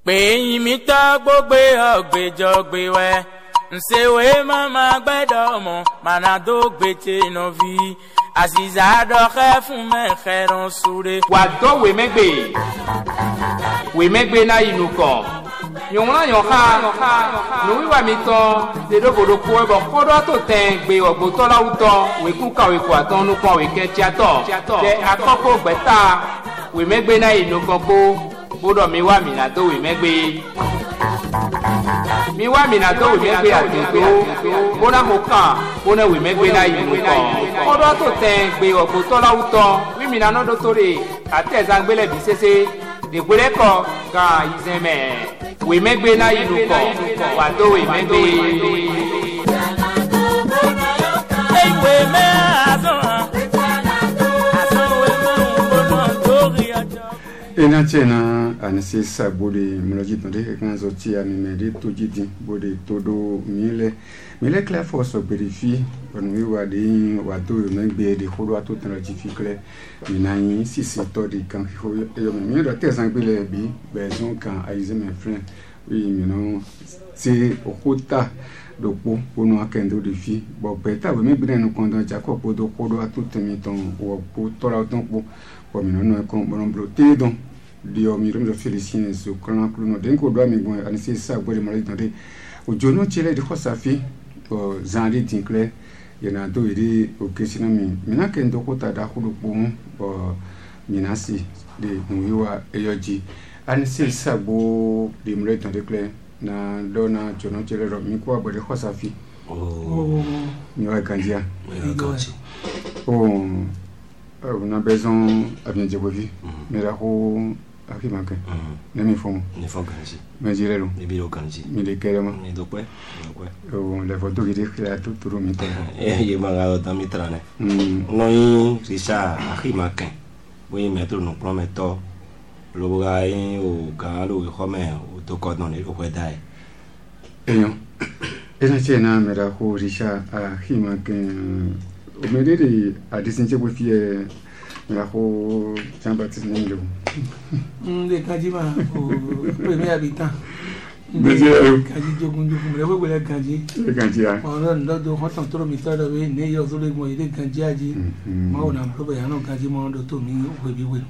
pé mi tá gbogbo ọ̀gbẹ́jọ́gbé wẹ́ nsewe mama gbẹ́dọ̀ mọ̀ manado gbètè nọ́vi àṣìṣàdọ̀kẹ́ fún mẹ́kẹ́rán súre. wà dọ́ wèmẹ́gbé náà inú kọ̀ yòówùn náà yàn ká nùwíwà mi tán dédóbòdò kó ẹbọ kódọ́ tó tẹ̀ gbé ọ̀gbọ́tọ́láwù tán wèkú kàwé kó àtọ́ nùpọ̀ wèkẹ́ tíátọ̀ tẹ akọ́kọ́ gbẹ́ta wèmẹ́gbé náà inú kọ̀ kó bódọ̀ mi wà mí nà tó wèmẹ́gbé. mi wá mina tó wèmẹ́gbé àtẹ̀tó bóná mo kàn bóná wèmẹ́gbé náà inú kọ̀ kódọ́ tó tẹ̀ gbé ọ̀gbọ́tọ́láwù tán wímìnà náà tó rè àtẹ̀zángbélẹ̀ bí sese dègbélé kọ gan ìzẹmẹ wèmẹgbẹ náà inú kọ wà tó wèmẹgbẹ. ena tiena anise sa bode mloji tonde ekanzo ti amimede toji din bode todo mile clair for so verifie on wi wa de wa to megbe de khodo ato tan jifi clair minayin sisi to de kan fo yo mi do tesan gbele bi bezon kan aize my friend oui you know c'est okota dopo ono akendo de fi bo beta we megbe no kondo jako podo khodo ato temi ton wo po tora ton po po mi no ko bon bloté donc dio mi rem félicien so kan kluno den ko do mi bon anise sa bode mloji tonde ojono chele de khosafi zanri tinkle yana do iri okesina mina kendo kota da hudu pum minasi de nwiwa eyoji anise sabo de mreton de kle na dona jono chelero mi kwa bode khosafi mi wa kanjia na besoin avien djegovi mera ho akimanke nemi fomo ni fokanji mejirelo ni biro kanji mi de kerema ni dokwe la photo qui décrit tout le mito ye mangalo tamitrane no yi risha akimanke boy metro no prometo lo gai o galo home o to ko no ni ko dai eyo ena chena mera ho risha akimanke o medere a disinche bo fie mera ho Jean-Baptiste Nenglo de kajima o premier habitant kaji jogun me le wele kanji ya o ndo do hotan toro mi tada we ne yo zo le mo ile kanji aji ma ona pro be ano kanji mo ndo to mi we bi we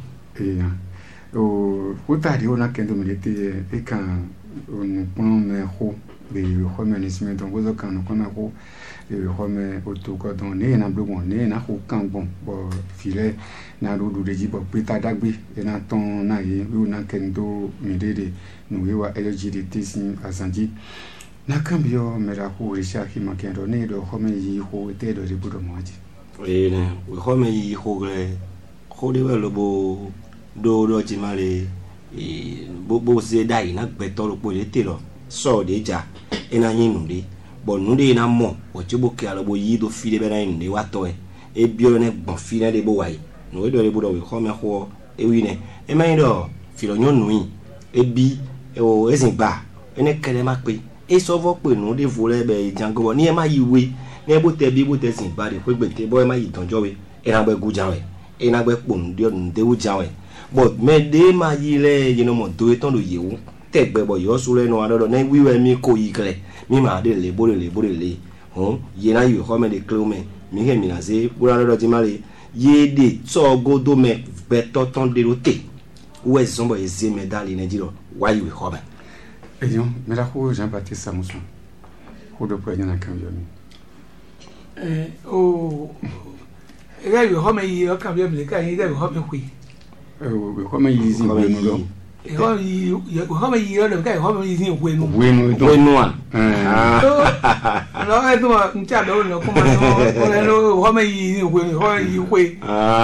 o utari ona kendo milete e kan on pon me ho be humanisme donc vous kan on a ho e home auto ko don ne na blogon ne na ho kan bon bo file na do de ji bo pita dagbe e na ton na ye we na kendo milede no we wa LGD tisin azanji na cambio mera ho risha ki makendo ne do home yi ho te do de budo moji ne we home yi ho le ho de lo bo do jimale bo se dai na gbeto lo po le te lo so de ja ena yin nude bo nude na mo o chibo ke alo bo yi do fi de be na yin de wa to e bio ne gbon fi na de bo wai no do le bo do we home ho e wi ne e ma yin do fi lo nyon nuin e bi o ezin gba ene kele ma pe e so vo pe nu de vo le be jango ni e ma yiwe ni bo te bi bo te sin gba de pe gbete bo e ma yi tonjo we e na gbe guja we e na gbe po nu de wo ja we but me de ma yi le you know mo do e ton do yewu te gbe bo yo su le no ado ne wiwe mi ko yi kle mi ma de le bo le ye na yu ho me de klome mi he mi na se bo la do ti ma le ye de so godo me beto ton de rote où est zombo eze medali ne diro why we hoba eyo mera ho Jean-Baptiste Samuson ho do poenya na kan yo mi ega yo home yi o kan bi me ka yi ga yo home hui we home yi zin we no do home yi o le ka home yi zin we no no e to ncha do no ko ma no home yi zin we no ho yi hui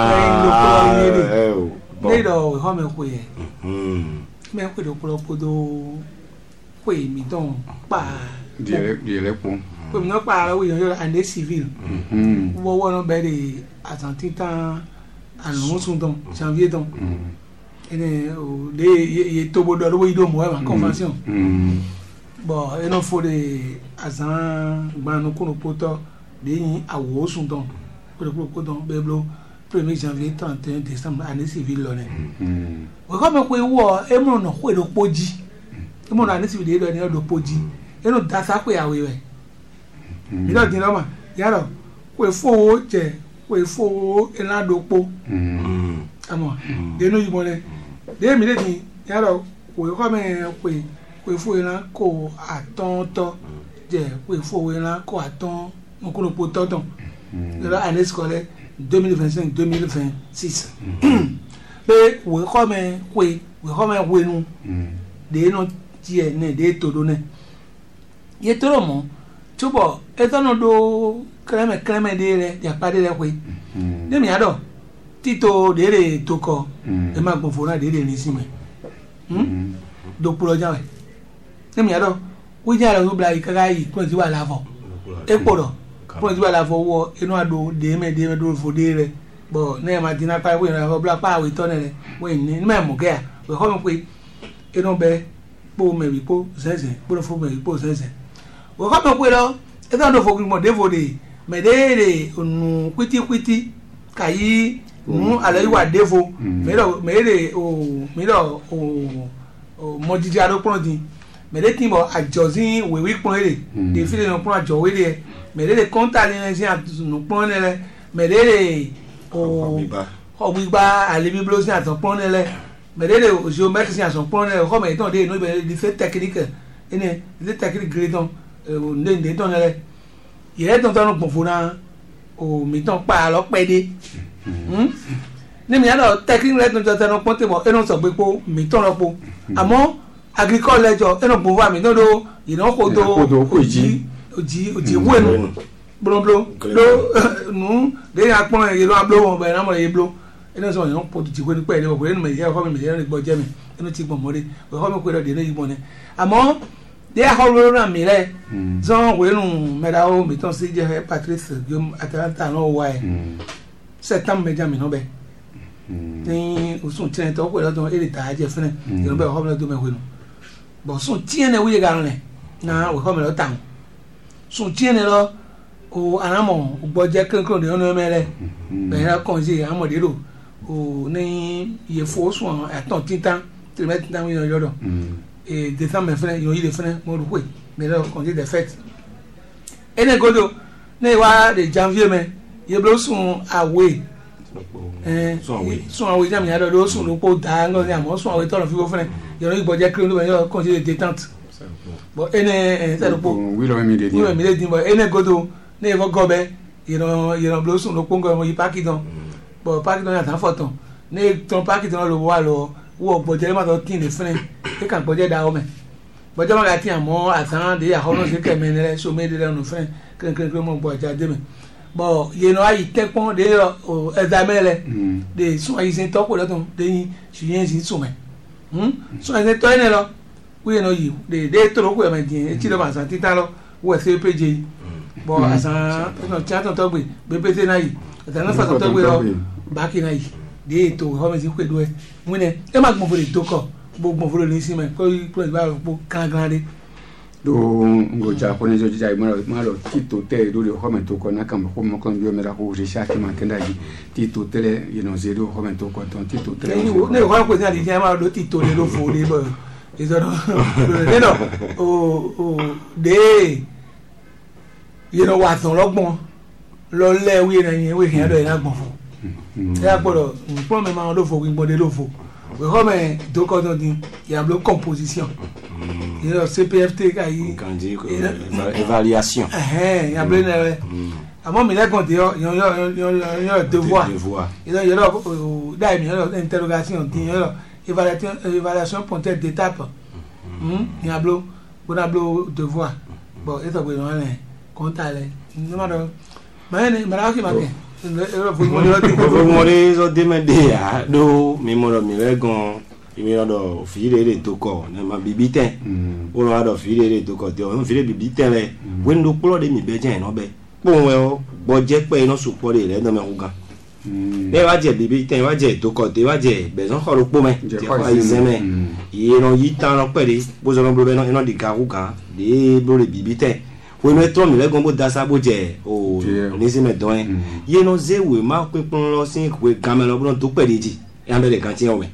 nei do home hui me ko do podo hui mi don pa diele po ko mi no pa la wi yo ande civil wo wo no be de atantitan anu sun don janvier don ene o de ye tobo do wo ido mo e convention bon e no fo de azan gbanu kuno poto de yin awo sun don ko don be blo 1er janvier 31 décembre année civile lo ne we ko me ko wo e mo no ko do poji mo na ni si de do ni do poji eno da sa pe awe we mi do din lo ma yaro we fo je we fo ena do po amo de no yibo le de mi le din yaro we ko me we fo ena ko atonto je we fo ena ko aton mo ko po tonton la année scolaire 2025-2026 pe we ko me we nu de no tie ne de todo ne ye toro mo tubo etono do kreme de re ya pade le we de mi ado tito de re toko e ma gbofo na de re ni sime do pulo jawe de mi ado we ja lo bla ikaga yi ko ti wa la fo e podo ko ti wa la fo wo inu ado de me do fo de re bo ne ma dina pa we na bla pa we to ne we ni me mo ge we ko mo pe inu be po me bi po sese po fo me bi po sese we ko mo pe lo e ta do fo mo de fo de me de onu kwiti kayi ale wa de fo me de o mo jiji ado pon din me de tin bo ajozin we wi pon ere de fi le no pon ajo we de me de konta ni se atunu pon le me de o gbigba ale bi blo se atan pon le me de o geometry se atan pon le ko me ton de no be de fait technique ene de technique gredon o nde ton le ye ton ton pon fo na o mi ton pa lo pe de ni mi ado technique le ton ton pon te mo eno so gbe po mi ton lo po àmọ́ agricole jo eno po wa mi no do ino ko do oji wenu bloblo lo nu de apon e lo ablo won be na mo ye blo eno so yon po ti ko ni pe le ko eno me ye ko mi ye ni gbo je mi eno ti gbon mo re we ko mi ko de ne yibon ne àmọ́ de ha lo na mi le zon wenu me da o mi ton si je Patrice Guillaume Atalanta no wa e septembre me jam mi no be ni osun tien to ko lodon ere ta je fene yo be ho me do me hwenu bo sun tien ne wi ga nle na we ho me lo tan sun tien ne lo o anamo gbo je kankran de onu mere be ra kon ji amode ro o ni ye fo sun aton titan trimet na wi yo do e décembre fene yo yi de fene mo ru pe me lo kon ji de fête ene godo ne wa de janvier me ye blo sun away sun awe jam ya do sun lo po da ngo ya mo sun awe to lo fi go fene yo ri gbo je kiri lo yo kon je détente bo ene se lo po wi lo mi de din bo ene godo ne vo gobe you blo sun lo po ngo mo yi pakidon bo pakidon ya tan foton ne ton pakidon lo wa lo wo gbo je ma to tin le fene e kan gbo je da o me bo je ma ga tin amo atan de ya hono se ke me ne so me de no fene kren mo gbo ja de me bon ye no ayi tekpon de o examele de sun ayi sin to ko lotun de yin suyen sin sun me sun ayi to ene lo we no yi de to ro ko me din e ti lo ma san titan lo wo se peje bon asan no cha to gbe bpt na yi asan fa to gbe lo baki na yi de to ho me si ko do e mu ne e ma gbon fo de to ko gbon fo ni si me ko ba ro kan de do ngo ja ko ne jo ja malo tito te do le home to ko na kam ko mo kon bio mera ko je shaki man kenda ji tito tele zero home to ko ton tito tele ne ko ko ni ja ma do tito le lo fo le bo isoro no o de wa ton logbon lo le wi na yin we kan do ina gbon fo ya gboro npo me ma lo fo wi gbon de lo fo we home to ko don din ya blo composition CPFT kayi évaluation ya blé ne amo mi le kon te yo devoir yo dai mi yo interrogation tin yo évaluation pointeur d'étape ya blo devoir bon eto gbe no le konta le no ma do ma ne mara ki ma ke mo le zo de me de ya do mi mo mi le gon imi do fire de to ko na ma bibiten o no do fire de to ko te o fire bibiten le wen do polo de mi be jen no be po we o bo je pe no support le no me ugan be wa je bibiten wa je to ko te wa je be so ko ro po me je ko yi se me yi no yi tan no pe de bo so no blo be no di ka ugan de bo le bibiten we no to mi le gon bo da sa bo je o ni se me don ye no ze we ma pe pon lo sin we gamelo bo to pe de ji e an be de kan ti o me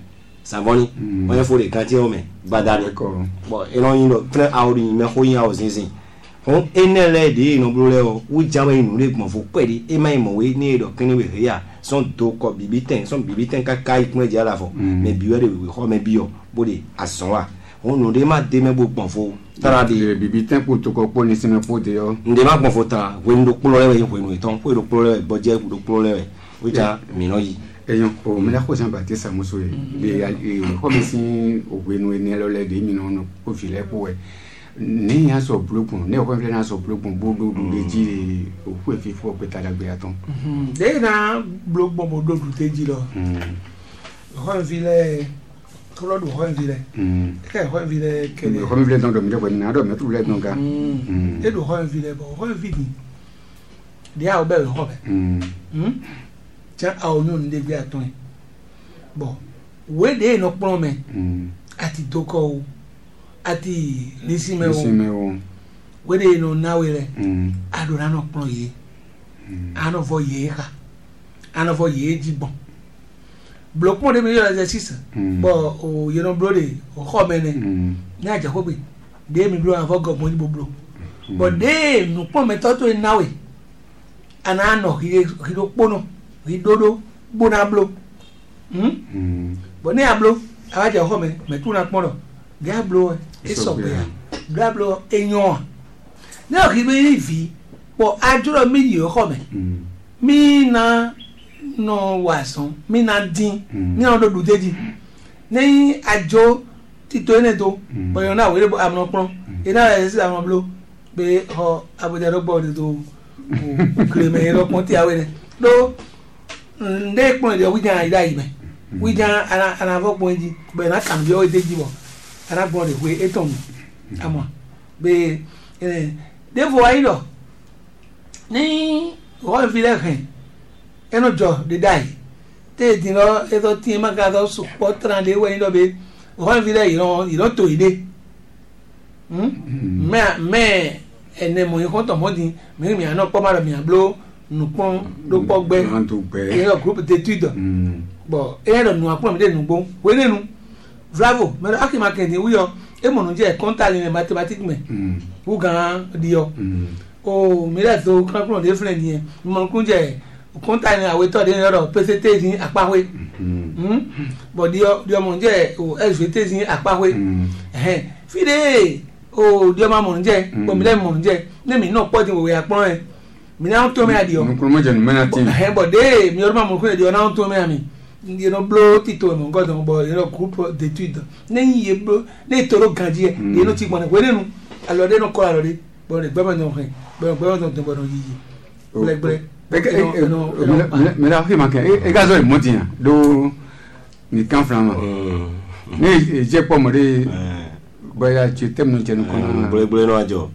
Samboni on faut les quartiers on met badale bon et non il plein auri mais ko yin awo sinsin on enele de no blole o wu jama inu le gbon fo pedi e mai mo we ni do kini we ya son do ko bibitin ka kai kun je ala fo mais biwe de we ho me bio bodi ason wa on no de ma de me bo gbon fo tara de bibitin pour to ko ni sime po de yo nde ma gbon fo tara we ndo kulo le we no ton ko do kulo le bo je do kulo le we ja mi no yi eyon o me la ko Jean Baptiste Amuso de ko mi sin o we no ni lo le de mi no ko fi le po we ni ya so blokun ne ko fle na so blokun bo do de ji o ku fi fo pe ta dagbe aton de na blok bo do do te ji lo ko fi le ko lo do ko fi le ko fi le ke le ko mi vle don do mi de ko na do me tu vle don ga e do ko fi le bo ko fi ni dia o be ko be tiens a o non de gbe aton bon we de no pon me ati doko ati nisime o we de no na we le adora no pon ye ano vo ye ka ano vo ye ji bon bloquement de meilleur exercice bon o ye no blode o ko me ne ni aja ko gbe de mi blo avon go mo ni blo but de no pon me to to na we ana no ki do pono dodo bona blo boni ablo awaje ho me tu na pon diablo e so be diablo enyon na ki be vi po ajuro mi yi ho me mi na no wason mi na din ni on do deji ni ajo ti to ene to bo yo na we amno pon ina e si amno blo be ho abode ro bo de to o kreme ro pon ti awe ne do nde pon de wijan ida ibe wijan ana vo pon ji be na kan bi o de ji bo ana gbon de we eton amo be de vo ayi do ni o fi le kan eno jo de dai te di no e to ti ma ga do support ran de we ndo be o fi le iro to ide me ene mo yi ko to mo di mi ana po ma mi ablo nupon do pogbe e groupe d'études bon e no nu apon mi de nu gbo we nenu bravo me akima ken ni wiyo e mo nu je contact ni mathematics me u gan dio o mi le so kan pro de friend yen mo kun je contact ni awe to de ro pct ni apawe but dio mo je o svt ni apawe fide o dio ma mo je bo mi le mo je ne mi no po din we apon e mi na to me adio nko mo je no mena tin but de mi orma mo kun dio na to me ami you know blow tito mo god mo bo you know groupe d'études ne ye blow ne toro gandie ye no ti gbon we nenu alode no ko alode bo de gbema no hin bo no to bo no yiyi bre me la hima ke e ga zo mo tin do ni kan frama ni je po mo de boya tu tem no je no ko bre no ajo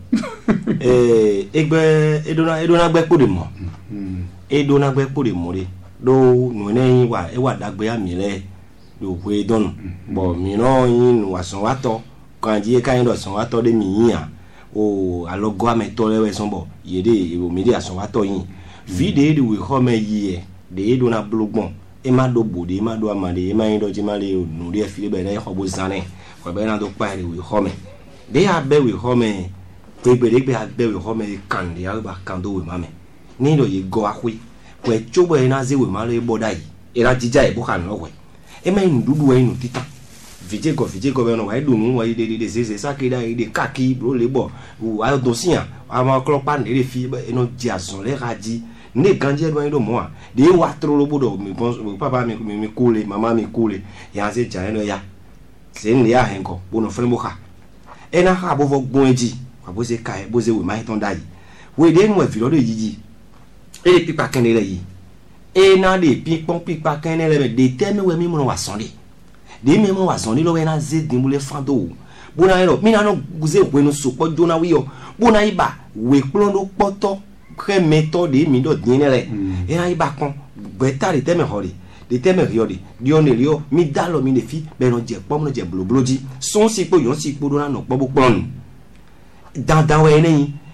egbe edona gbe po de mo edona gbe po de mo de do no ne wa e wa dagbe ami le do we don bo mi no yin wa son wa to kan ji kan do son wa to de mi yin o alogo ameto le we son bo ye de o mi de son wa to yin vide de we ho me yi de do na blogbon e ma do bode e ma do amade e ma yin do ji ma le no de fi be na ho bo zane ko be na do pa re we ho me de a be we ho me pe be a be we ho me kan de a ba kan do we ma me ni do ye go ahwe we chobo ina ze we ma le bodai era jija e bo kan no we e ma yin dudu we inu tita vije go be no wa do nu wa de se sakida ide kaki bro le bo wa do sian ama klopa ne le fi eno ji ason le raji ne ganje do ndo mo de wa tro lo bodo mi papa mi kule mama mi kule ya se ja eno ya se ni ya henko bo no fre mo ka ena ha bo vo gbon eji wa bo se kai bo se we ma ton dai we de nu e fi lo de jiji e pipa kene le yi e na de pipa kene le de teme we mi mo wa son de mi mo wa son lo we na ze din mu le fando bona ero mi na no guze we no so po jona wi yo bona iba we plon do poto kre meto de mi do din le e na iba kon gbeta de teme hori de teme riodi dio ne rio mi dalo mi ne fi be no je pom no je blobloji son si po yon si po do na no po bo pon dan we ne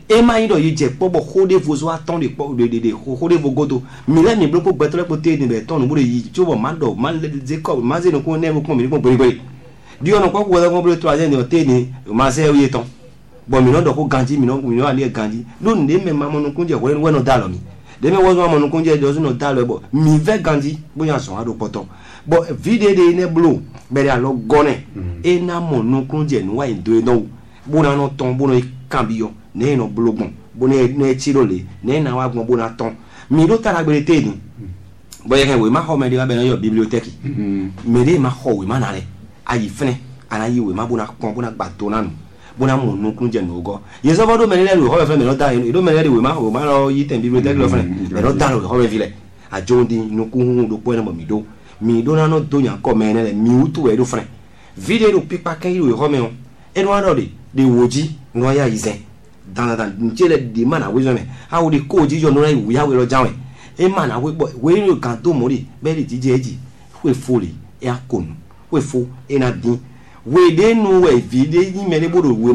e ma ido yi je pobo khode vozo attend de khode vogodo mi le mi blopo betole pote ni be ton bure yi chobo mando man le de ko ma ze no ko ne mo ko mi ko bori di ono ko wo ko bure to aje ni o te ni ma se o ye ton bo mi no do ko ganji mi no ali ganji lo nde me ma mo no kunje wo no da lo mi de me wo mo no kunje do no da lo bo mi ve ganji bo ya so ado poto bo video de ne blo be ya lo gone e na mo no kunje no wa ndo no bo na no ton bo no kambio ne no blogbon bo ne chirole ne na wa gbon bo na ton mi do tara gbere te ni bo ye kan we ma ho me de ba be no yo bibliothèque me de ma ho we ma na le ayi fene ana yi we ma bo na kon bo na gba to na nu bo na mo nu kun je no go ye so do me le lo ho fe me no da yi do me le we ma lo yi ten bibliothèque lo fene me no da lo ho we vile a jondi no ku hu do po na mo mi do na no do nya ko me ne le mi utu we do fene video do pipa kan yi we ho me on e no ado de woji no ya izen dan njele di mana we zo me ha wo de ko ji yo no ra wu ya we lo jawe e mana we no kan to mori be di jeji we foli e akonu we fo e na din we de nu we video yi me le bodo we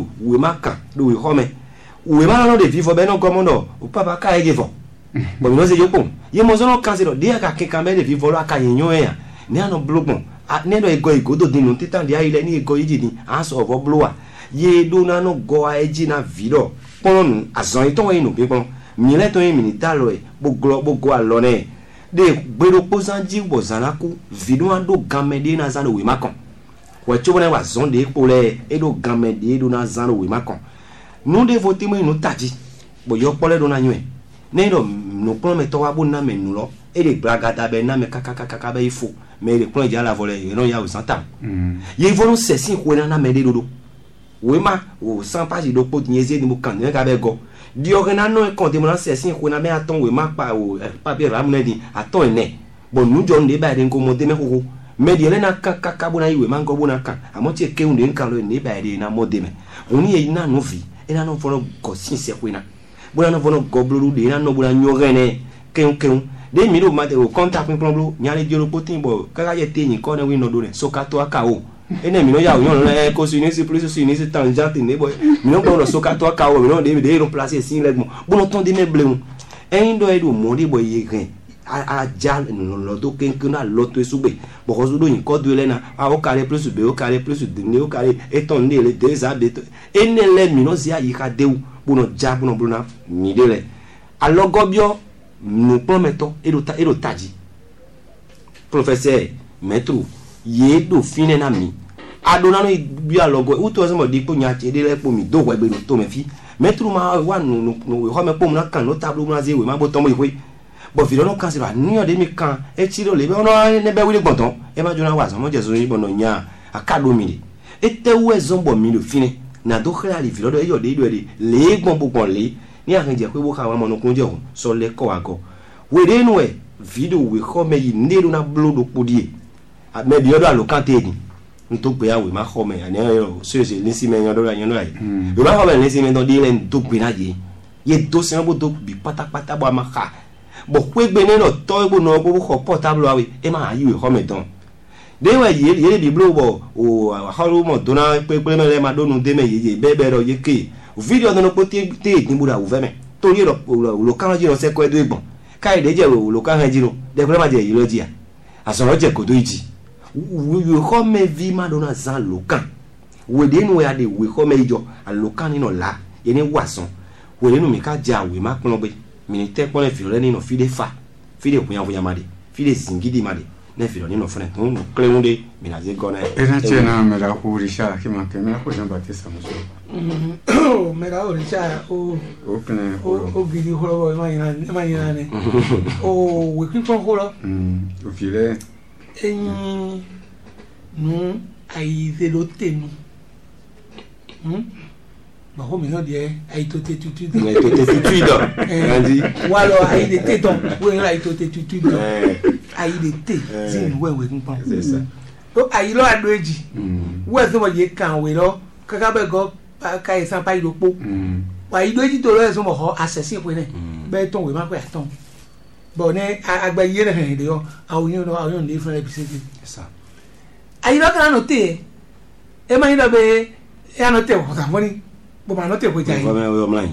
ma kan do we ho me we ma no de vivo be no komondo o papa ka e gefo bo no se yo pon ye mo zo no kan se do dia ka ke kan be de vivo lo aka yin yo ya ni ano blogbon ne do ego do dinu titan dia ile ni ego yiji ni aso of blower ye do na no go aji na video ponu azon iton inu pe pon mi le to yin mi dalo e bo go alo ne de gbero pozanji bo zanaku video ando gamede na zano we makon wa chobo na wa zon de po le e do gamede do na zano we makon nu de vote mo inu taji bo yo pole do na yun ne do no pon me to wa bo na me nu lo e de bragada be na me kaka be ifo me le pon ja la vole e no ya o santa ye volo sesin ko na me de do we ma o san page do po tinyeze ni mo kan ne ka be go di ogena no e konte mo na sesin ko na me aton we ma pa o papier ram na di aton ne bo nu jo nde ba de ko mo de me ko me di le na kaka bo na iwe ma ngo bo na kan amo ti ke unde nkan lo ne ba de na mo de me oni e na no vi e na no folo ko sin se ko na bo na no folo go bluru de na no bo na nyore ne keun de mi do ma de o contact pin plombo nyale di ro potin bo kaka ye te yin ko na wi no do ne so ka to aka o ene mi no ya o yon le ko su ni si plus su ni si tangente ne boy mi no ko no so ka to aka o mi no de ro placer sin legmo bo no ton de me bleu en do e do mo de boy ye gen a ja no lo do ken na lo to esugbe bo ko su do yin ko do le na a o kare plus b o kare plus d ne o kare e ton ne le des a de ene le mi no si a yi ka de u bo no ja bo no bo na mi de le alogobio nous promettons et le taji professeur maître ye do fine na mi adona no bi alogo u to mo di po nya che de le po mi do wa gbe to me fi maître ma wa no ho me po na kan no tablo na ze we ma bo to mo iwe bo fi no kan se ba ni o de mi kan e ti ro le be ono ne be wi le gbonton e ma jona wa so mo je so yin bo no nya akado mi e te we zombo mi do fine na do khla li fi lo do e yo de le gbon bo le ni a je pe wo ka wa mo no kunje o so le ko ago we de nu e video we ko me yi ne do na blodo podie a me bi odo alokante ni nto pe awe ma ko me ani yo so se ni si me yan do ra yan do ai do ba ko me ni si me do di le nto pe na ye do se bo do bi patapata bo ma ka bo pe gbe ni no to egbo no bo ko portable awe e ma yi we ko me don de we ye bi blo bo o ha ro mo do na pe me le ma do nu de me ye be ro ye ke video no po te ni bura u ve me tori lo kan ji no se ko edo egbon kai de je lo kan ji no de ko ma je yi lo ji a asoro je ko do ji we ko me vi ma do na zan lo kan we de nu ya de we ko me ijo lo kan ni no la ye ni wason we de nu mi ka ja we ma pon be mi ni te pon le fi re ni no fi de fa fi de kunya ma de fi de zingidi ma de ne fi ni no fene no kleunde mi na ze gona era chena me la hurisha kima ke me la ko jamba te samuso mera orisha o kene o gidi holo ma ina ne o we kin kon holo o file nu ai de lo tenu ba ho mi no die ai to te tutu ne to te tutu do andi walo ai de te don we ai to te tutu do ai de te zin we kin kon c'est ça o ai lo adoji we so mo ye kan we lo kaka be go ka isan pa idopo wa idoji to lo eso mo ho assassin pe ne be ton we ma pe ton bo ne agbaye ne he de yo awon de fun episode c'est ça ai lo kan no te e ma ida be e ano te ko ta moni bo ma no te ko jai Wa me o mlan.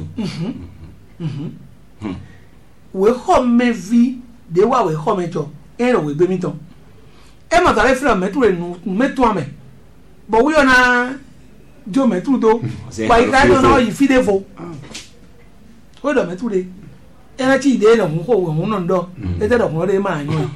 we ho me vi de wa we ho me to e ro we gbe mi ton e ma tare fra me tu re nu me to ame bo wi ona jo me tu do pa ika do no yi fi de fo o do me tu de e na ti de no ko we hun no ndo e te do ko de ma yan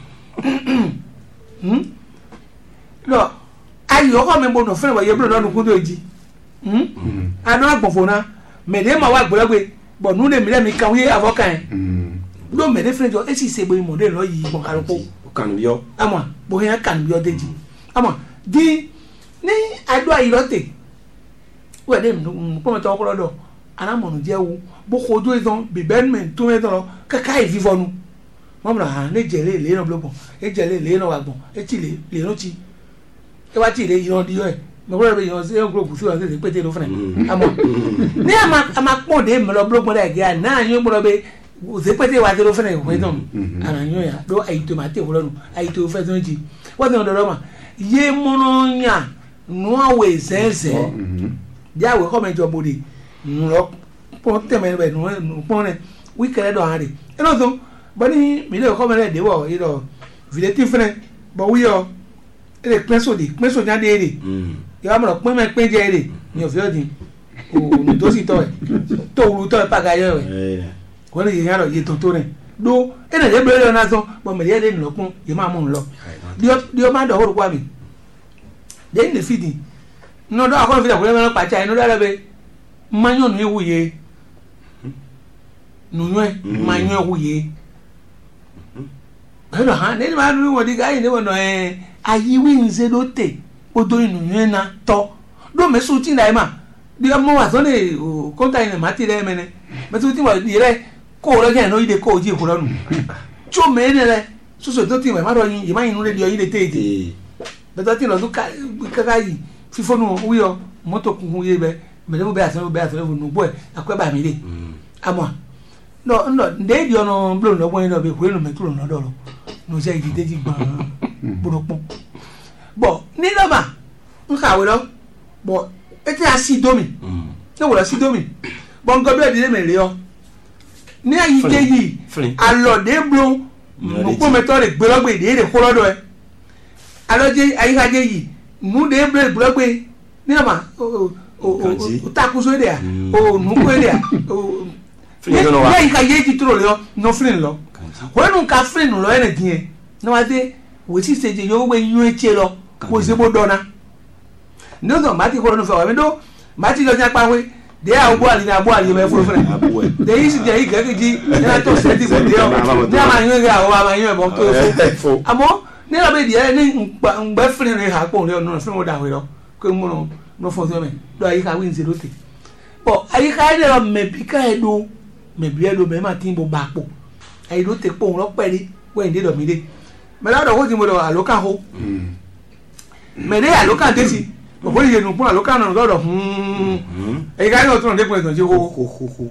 lo ayo ko me bo no fra wa ye bro no ku do ji anu agbofo na me de ma wa gbolagbe bo nu de mi le mi kan wi avokan lo me de frejo e si se bo mo de lo yi bon karopo Kan yo. ama bo he kan bi o deji ama di ni ado ayirote we de mi po to ko do ana mo nu je wu bo ko do izon bi benmen to me do kaka e vivo nu mo mra ha ne jere le no blogbon e jere le no wagbon e ti le no ti e wa ti le yon di yo e mo ro be yon se group si wa se pe te lo fun ama ni ama pon de mi lo blogbon da ge na yon mo be ze pete wa te lo fun e ko don ana yon ya do ai to ma te wo nu ai to fe don ji wa don do ma ye mo no nya no awe sense dia we come jo body no pon te me be no pon ne we kere do hari e no so bani mi le come le de wo you know vileti fun but we yo ele penso nya de ere yo am ro pin me pin je ere mi o fi odin o mi to si to e to ru to e paga yo e ko le yan ro ye to ne do e na je ble na so bo me le de no kun ye ma mu nlo dio ma do ho ru kwa mi de ni fidi no do akon fi da ko le pa cha no da be manyo nu ewuye nu nwe manyo ewuye pero ha ne ma nu wo di ga ni wo no ayiwi nze do te odo inu nwe na to do me su ti na ma di mo wa so ne konta ina ma ti re me ne me su ti wa di re ko lo je no ide ko ji ko lo nu cho me ne le so so do ti ma do yin ma yin nu le di o ide te te be do ti lo du ka yi fifo nu wi o moto kun ye be me le mo be asan nu boy akwa ba mi le amo no nde di ono blo no bo ni no be ko no me tu no do lo no se ji te ji gban burúkú bọ nílò mà ń kàwé lọ bọ etí a sí domi ní wòlò sí domi bọ nǹkan bí ẹdínlẹ mẹrin ọ ní ayíké yìí alọdẹ blo nùpọ mẹtọ rẹ gbẹlọgbẹ ìdí èrè kọlọdọ ẹ alọjẹ ayíkájẹ yìí nùdẹ blo gbẹlọgbẹ nílò mà o takuso èdè à o nùkọ èdè à ní ayíkájẹ yìí tó lọ lọ nọ fílìn lọ wọn nù ká fílìn lọ ẹ nà dín yẹn ní wàá dé wòtí sèje yóò wé yún etí lọ kó sebo dọ́nà ní ọ̀sán màá ti kọ́ ọ́nù fẹ́ wà mí dó màá ti lọ sí apá wé dé àbú àlè ní abú àlè bẹ́ẹ̀ fúnfún dé yìí sì jẹ́ yìí gẹ́gẹ́jì ní àtọ̀ sẹ́tì kò dé ọ ní àmà yún ẹ̀ àwọn àmà yún ẹ̀ bọ́ tó fún àmọ́ ní ọ̀bẹ ìdíyẹ ní ngbẹ́ fúnni rẹ̀ hà pọ̀ ní ọ̀nà fún wọn dàwé lọ kó ń múnú ní fún ọ̀sán mẹ́ lọ àyíká wí nsé lóte bọ̀ àyíká ẹ̀ lọ mẹ̀bí ká ẹ̀ do mẹ̀bí ẹ̀ do mẹ̀ má ti ń bọ̀ bá pọ̀ àyè ló te pọ̀ wọn lọ́pẹ́ẹ́lí wẹ́n dé dọ̀ mí dé mẹ́lá dọ̀ kó ti mo dọ̀ àlókà ho mẹ́lẹ́ àlókà dé sí òfò yìí nù fún àlókà náà lọ́dọ̀ ẹ̀yìn ká ní ọ̀tún ọ̀dẹ́kùn ẹ̀tàn jí ho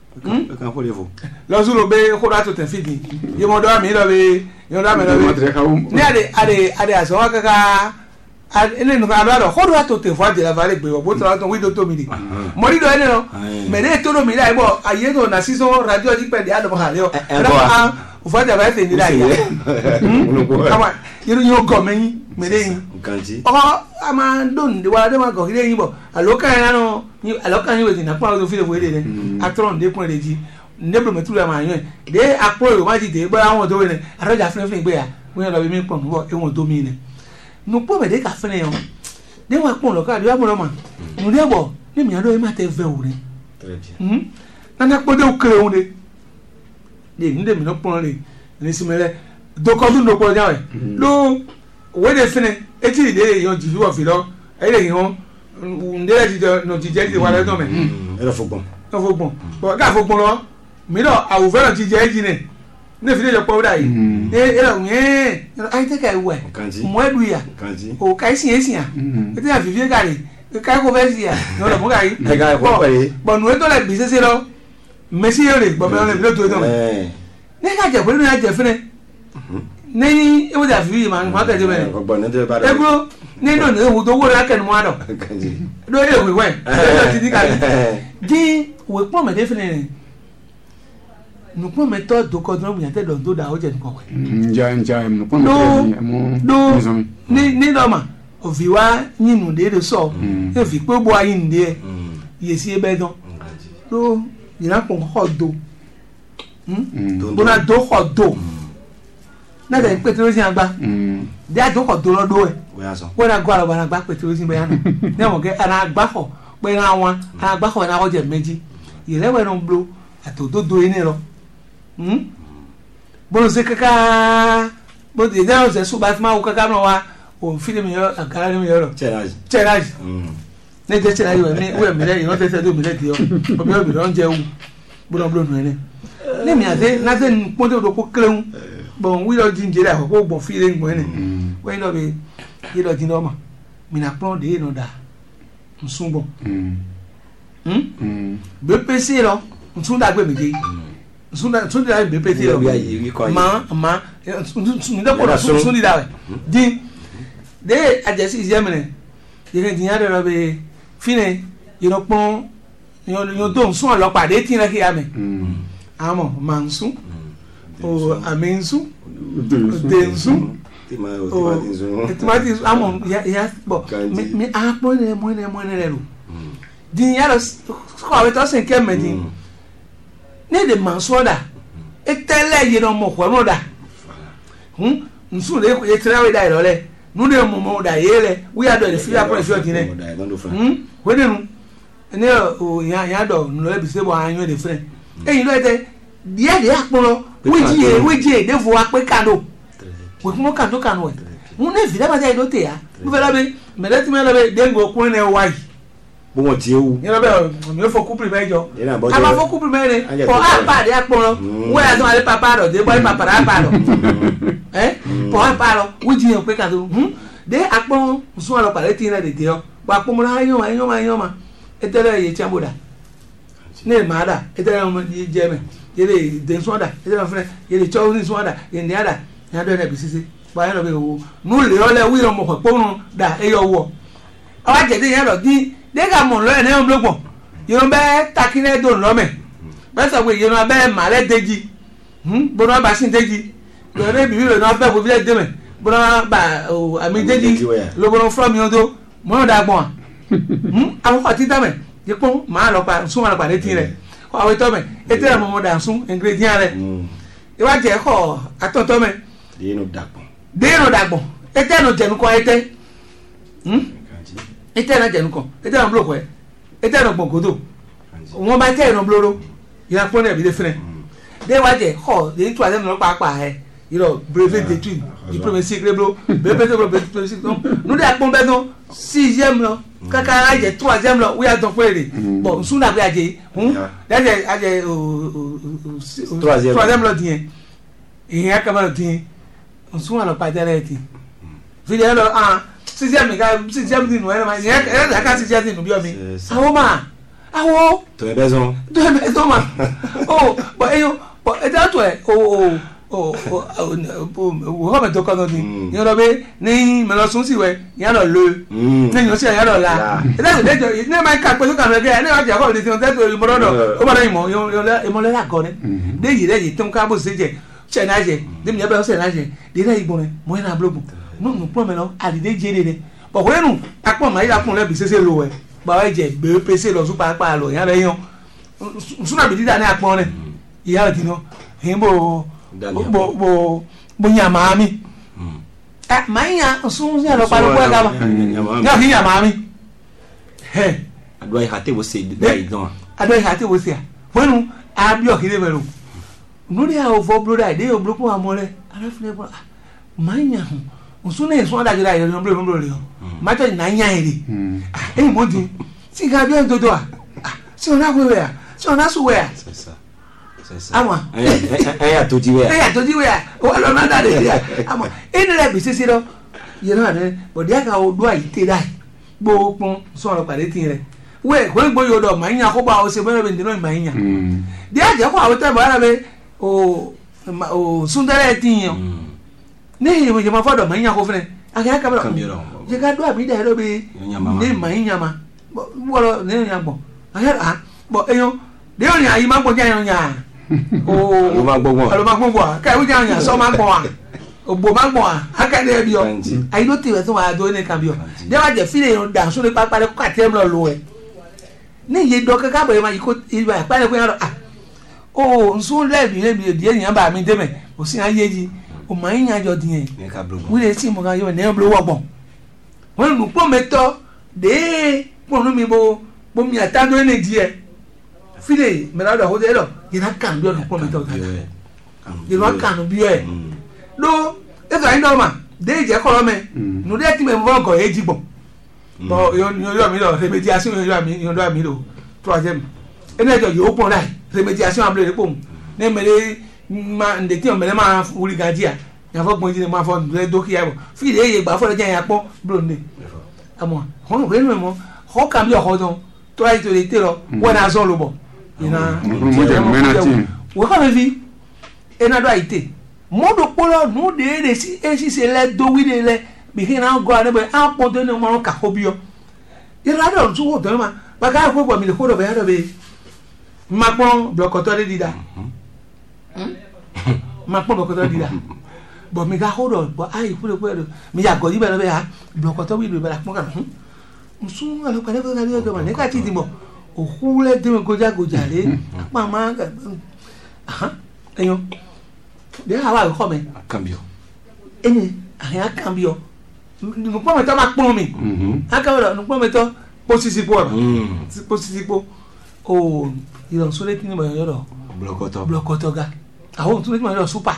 lọ́sùn ló bẹ́ kó dátò tẹ̀ fìdí yìí mo dọ́ mi lọ bẹ́ yìí mo dọ́ mi lọ bẹ́ ní àdè àsọ̀wọ́ kẹ́kẹ́ ẹni nìkan àlọ́ kó dátò tẹ̀ fún àjẹlá falẹ̀ gbé ọ̀bọ̀ tó látọ̀ wíńdò tó mi dì mọ̀ nídọ̀ ẹni lọ mẹ́lẹ́ tó lómi láì bọ̀ àyè tó nà sísọ radio jípẹ̀lì àdọ̀mọ̀ ufọdà bá fẹ ní láyé kama yẹrù yóò gọ mẹyìn mẹlẹ yìí ọkọ a máa ń dùn ní wàlá dé máa gọ kílẹ̀ yìí bọ̀ àlọ́kà yẹn nánú àlọ́kà yẹn wẹ̀dì nàkúrò àwọn òfin ìwé rẹ̀ atọ́rọ̀ ní dẹ́kun rẹ̀ jí ndébùrù mẹtúrù ẹ̀ máa yàn dé àpò ìwé máa ti dé bọ́ àwọn tó wẹ̀ nẹ àrọ́jà fúnfún ìgbé yà wọ́n yẹn lọ bí mi pọ̀ nùbọ̀ ẹ̀wọ̀n tó mi nẹ nùpọ̀ mẹ̀dẹ́ kà fúnẹ̀ yẹn dé wọn pọ̀ lọ́kà àdúrà mọ̀ lọ́mà nùdẹ́ bọ̀ ní mìíràn ló yẹ má tẹ fẹ́ òun rẹ̀ nana kpọ́dé òkèrè òun rẹ̀ dé ní dèmí náà pọ̀ rẹ̀ ní simẹlẹ dọkọdún dọkọ ọjà rẹ ló wẹdẹ fẹnẹ etí ìdè yan jìbí wọ fìlọ ẹyẹ yìí wọn ndéyà ti dẹ nọ jíjẹ ti wà lẹdọ mẹ. ẹ lọ fọgbọn. ẹ fọgbọn bọ ká fọgbọn lọ mìíràn àwùfẹ́ náà jíjẹ ẹ jìnnà ní ìfìdí ìjọpọ̀ wúdà yìí ẹ lọ yẹn ayé tẹ́ka ẹ wẹ̀ mọ ẹ dùn yà o ká ẹ sìn ẹ sìn yà ẹ tẹ́ka fìfì ẹ kàrí ká ẹ kó fẹ́ sìn yà ní ọ̀dọ̀ mú kàrí bọ̀ nù ẹ tọ́lẹ̀ bí sẹ́sẹ́ lọ mẹ́sì yẹn rè bọ̀ mẹ́ ne ka jẹ pẹ̀lú n'a jẹ fẹnẹ ne ewu da fi ma ma kẹ jẹ bẹ ego ne do ne ewu do wo la kẹ numu adọ do ewu wẹ ẹ ti di ka di we pon me define no pon me to do ko drum yate don do da o je nko we nja no pon me mo ni do ma o fi wa yinu de so e fi pe bo ayin de ye si ebe don do ina pon ho do bona do ho do na de petrosin agba de a do ho do lo do e we na gwa lo bana gba petrosin be yana ne mo ke ana agba ho pe na won ana agba ho na o je meji ile we no blo atodo do ini ro bono se kaka bo de da o se su ba ma o kaka no wa o fi mi yo agara mi yo ro cherage ne de cherage we mi le yo te do mi le ti yo o bi o bi ron je u bono blo no ene ne mi ate na te pon de do ko kleun bon wi lo jinje da ko bon fi le ngbo ene we lo be yi lo din no ma mi na pon de no da nsun bon BPC lo nsun da gbe mi je nsun da BPC lo ma nsun da ko nsun di da we din de ajesi izemene ye din ya de lo be fine yi lo pon yo do nsun lo pade tin na ki ya me amo mansun o amensu densu timati amo ya bo me a mo ne lo din ya lo ko awe to sen ke me din ne de manso da etele ye no mo ko no da nsun le ko ye trawe da iro le nu de mo da ye le we are do the free approach din ne we de nu ne o ya do no le bi se bo anyo de friend eyin lo ete dia de akporo weji de vo ape kano we mo kano we mu ne vida ba do te ya mu fe la be me let me la be de ngo kun ne wai bo mo ti ewu ye la be me fo couple mejo aba fo couple mere o apa de akporo we a so ale papa do de boy papa ra pa do po apa do weji e pe kano de akporo so lo pare ti na de de o pa po mo la yo ma etele ye chamboda ne mada etele mo je me yele den soda etele fre yele chawni soda yende ada ya do na bisisi ba ya lo be wo nu le ole wi ro mo ko nu da e yo wo awa je de ya lo di de ga mo lo ene o blogbon yo be takine do lo me be so we yo na be male deji bo na ba sin deji do re bi lo na be bo bi le de me bo na ba o ami deji lo bo no from yo do mo da gbon awu ko ti ta me je pon ma lo pa sun ma lo pa le tin re ko awe to me etera mo da sun ingredient re e wa je ko atoto me de no dagbon ete no jenu ko ete ete na jenu ko ete na bloko ete no gbogodo won ba te no bloro ya pon e bi de fre de wa je ko de tu ade no pa he iro brevet d'étude du premier cycle blo brevet cycle no de akpon be no 6e lo kaka aje 3e lo we adon pere bon suna be aje daje aje 3e lo din e ya kama din suna lo pa dere ti video lo 6e ga 6e din no e ma ya ka 6e din no bi o mi awo to e bezo ma oh but eyo but e that way wo me to kono ni yo lo be ni me lo sun si we ya lo le ni yo si ya lo la e da de jo ni ma ka pe so kan re ni o je ko ni ti on te to mo do o ma ni mo yo le mo le la go ne de yi tum ka bo se je che na je de mi be o se na je de le igbon re mo na blogun no no pro me lo ali de je de bo we nu apon ma ira kun le bi se se lo we ba we je gbe pese lo su pa lo ya be yan suna bi dida ni apon re iya ti no himbo bo nyama mi manya sun ya lo palo kwa gaba ya ki nyama mi he adoi hate wo se dai don adoi hate wo se wonu abi o kire mero no dia o fo bro dai de o bro ko amore ara fune bro manya sun ne sun da jira yo bro le ma to na nya ere mo din si ga bi o dodo si ona ko we si ona su we ama aya to jiwe o lo na da de ama eni le bi sisi lo ye na ne bo dia ka o do aite dai gbo pon so ro pare tin re we ko gbo yo do ma nya ko ba o se be be ndino ma nya dia je ko awete ba ra be o sundare tin yo ne yo je ma fa do ma nya ko fene aka ka ba je ka do abi da ro be ne ma nya ma bo lo ne nya bo aka bo eyo de o nya yi ma gbo nya nya o Ló máa gbọ́ wọn. alo ma gbo bo ka o nya nya so ma gbo wa ogbo ma gbo wa aka de bi o ayi do te we so wa do ne kan bi o de wa je file yo da so le papa le ko ka tem lo e ni ye do ka bo ma yi ko ba pa le ko ya o nsun le bi die nya ba mi de me o si aye ji o ma yin ajo din e Ní ká bló mọ́. wi le ti mo ga yo ne blo wo gbon won nu po meto de po nu mi bo mi atando ne die file me la do ho de lo ina kan bi o nu po meto ta ye lo kan bi e do e so ina ma de je ko me nu de ti me mo go e jigbo bo yo mi lo remediation yo mi lo troisième ene jo yo pon dai remediation amble po ne mele ma nde ti o mele ma uri gajia ya fo gbon ji ma fo le do ki abo file ye gba fo le jan ya pon bro ne amo ho re no mo ho kam yo ho don to ai to le te lo wona zo lo bo ina mo je mena tin wo ka me vi ena do ai te mo do polo nu de re si e si se le do wi de le bi ki na go ane be a pon de ne mo ka ho bi o ira do tu wo do ma ba ka ko bo mi le ko do be ya do be ma pon blokoto de dida ma pon blokoto dida bo mi ga ho do bo ai ku le ko do mi ya go yi be lo be ha blokoto wi do be la pon ka nsun alo ka le ko ga do ma ne ka ti di mo o hu le de ko ja go ja le ma ma ga aha eyo de hawa ko me Cambio. eni aya cambio no po me to ma pon mi aka wo no po me to posisipo posisipo o ilo so le kini mo yo do blokoto ga awo tun le mo yo super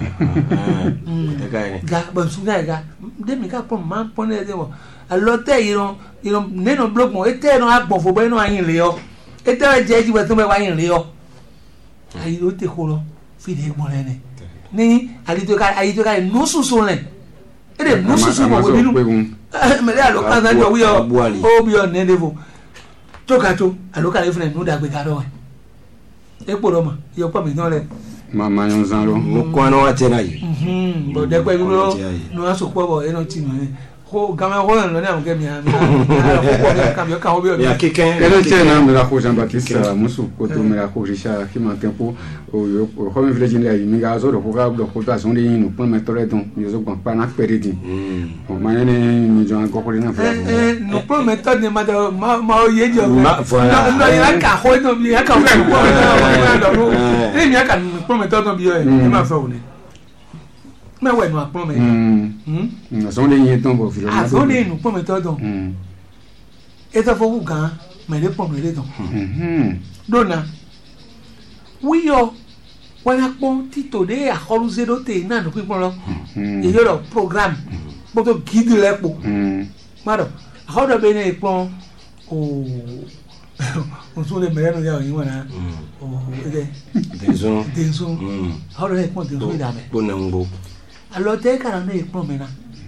ga bon su ga de mi ka pon ma pon le de mo alote iro neno blok mo ete no agbon fo be no ayin le yo ete je ji we tun be wa yin le yo ayi o te ko lo fi de gbon le ne ni alito ka no susu le ede no susu mo we binu me le alo kan na jo wi o bi o ne levo to ka to alo ka le fun no da gbe ka do e po do ma yo pa mi no le mama yon zan lo Mo ko ano ate na yi. bo de pe bi no aso po bo e no ti no ko gama ko no na mo ke mi ko ka mi ka ho bi o Ya kiken. ele tena mera ko Jean Baptiste musu ko to mera ko risha ki ma tempo o yo ko mi village ni ayi mi ga zo do ko ga do ko to ason de yin no pon metore don mi zo gbon pa na pere din o ma ne mi jo an ko ko na fa no po méthode ne ma o ye jo Ma voilà. no ya ka ho no bi ya ka ho ko ni mi ya ka po méthode no bi o e ma fa o ne me we no apon me ason de yin ton bo village a so de no po méthode don e to fo gan me le pon me le don dona wi yo wana pon tito de a holu zero te na no pipon lo e yo lo programme bo to guide le po maro how do be ne pon o so le mere no ya yin wana o ide Denzo. denso how do ne pon denso ida me Bo na ngbo. alo te kana ne pon me na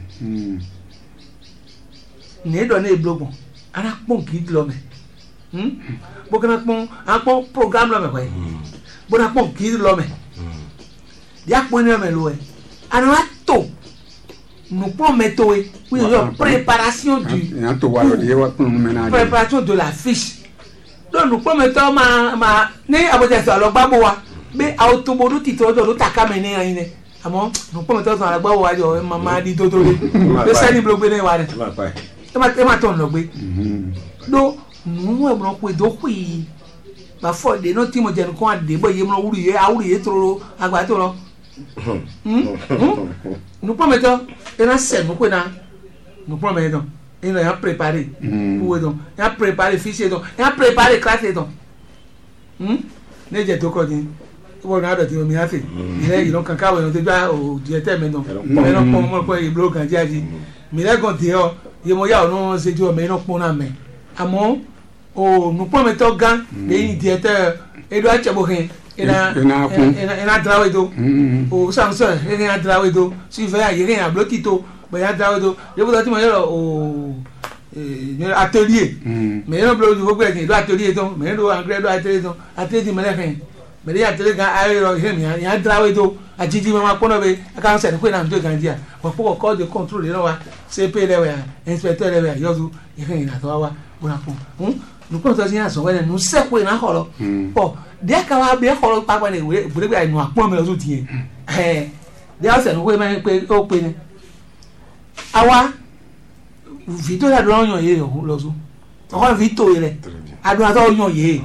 ne do ne blogbon ara pon guide lo me bo kana pon a pon programme lo me ko bo na pon guide lo me ya pon ne me lo e ana to nous pouvons mettre une préparation préparation de la fiche. Donc nous pouvons mettre ma ne abote alors babo wa be autobodu tito do taka mene yin amo nous pouvons mettre dans la babo wa jo mama di toto le be sani blogbe ne wa ne e ma ton lo gbe do nu e bro ko do ku yi ba fo de no ti mo je nkan ade bo ye mo wuri ye toro agba to lo nous pouvons mettre une scène nous pouvons mettre il a préparé pour donc il a préparé fichier donc il a préparé classe donc ne je to ko ni wo na do ti mi afi ile yi don kan ka we no te gba o directeur me no me no pon mo ko e blog kan jaji mi le gon te o ye mo ya o no se jo me no pon na me amo o nous pouvons mettre gan le directeur e do a chebo hin ina drawe do o samson ina drawe do si fa ya ina bloki to ba ya drawe do le bo ti mo yo o atelier mais no bloki go gbe ni do atelier to mais do engrais do atelier to atelier ti mele fin mais ya atelier ga ayo he mi ya drawe do ajiji ma ko no be aka se ni ko na ndo gandia o po ko de control le wa cp le wa inspecteur le wa yo du ina to wa bona ko nu ko to sin aso we nu se ko na holo o de ka wa be holo papa ne we bure be nu apon me lo so tie de ase nu we me pe o pe ni awa vito la do yan ye lo so o vito ile adu ato yan ye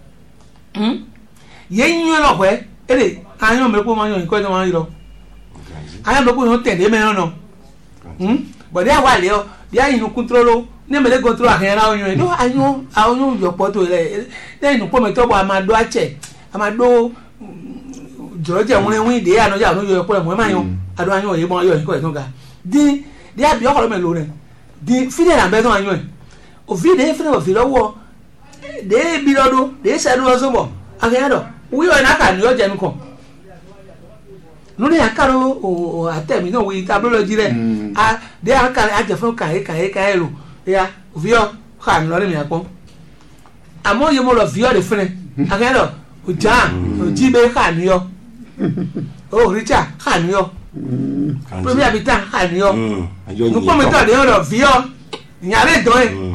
ye yin lo pe ere ayan me ko ma yan ko to ma ro ayan me ko yan tede me no but dia wa le o dia yin control ne me le control ahan ra oyan no ayun yo poto ile de inu po me to bo amado ache amado joroje won de anu ja no yo po mo ma yan adu ayan ye mo yo ko e tun ga di dia bi okoro me lo re di fide na be ton ayan o fide fide o fi lowo de bi lodo de se do so bo ahan do wi o na ka ni o je nu kan nuri akaro o atemi no wi tabology re a de akara aje fun kan ero ya vio kan lo mi apon amo ye mo lo vio de fene akero o ja o jibe kan yo o richa kan yo premier habitant kan yo no ko me to de lo vio nyare do e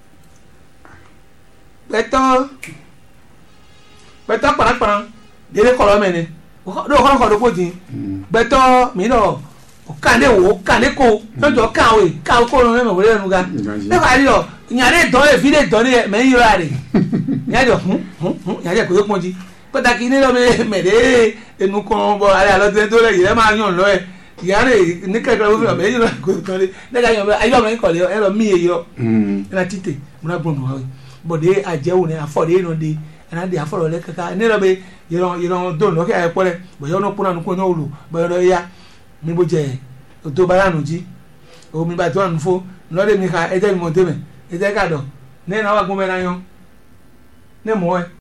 beto para de le kolo me ni do ko do poti beto mi no o kan de ko jo ka ko no me wele nu ga e ka ri lo nyare do e vide do ni me yi ra re nya jo nya ko ponji pataki ni lo me de enu ko bo ara lo te to le ye ma yan lo e yare ni ka ko me yi ra ko to le de ga yan ayo me ko le e lo mi e yo na tite mo na gbonu wa bo de ajewu ni afode no de na de aforo le kaka ni lo be yiron do no ke ay pole bo yo no puna nu ko no lu bo yo ya mi bo je to baranu ji o mi ba to anu fo no de mi ka e je mi mo teme e je ka do ne na wa gun me na yan ne mo e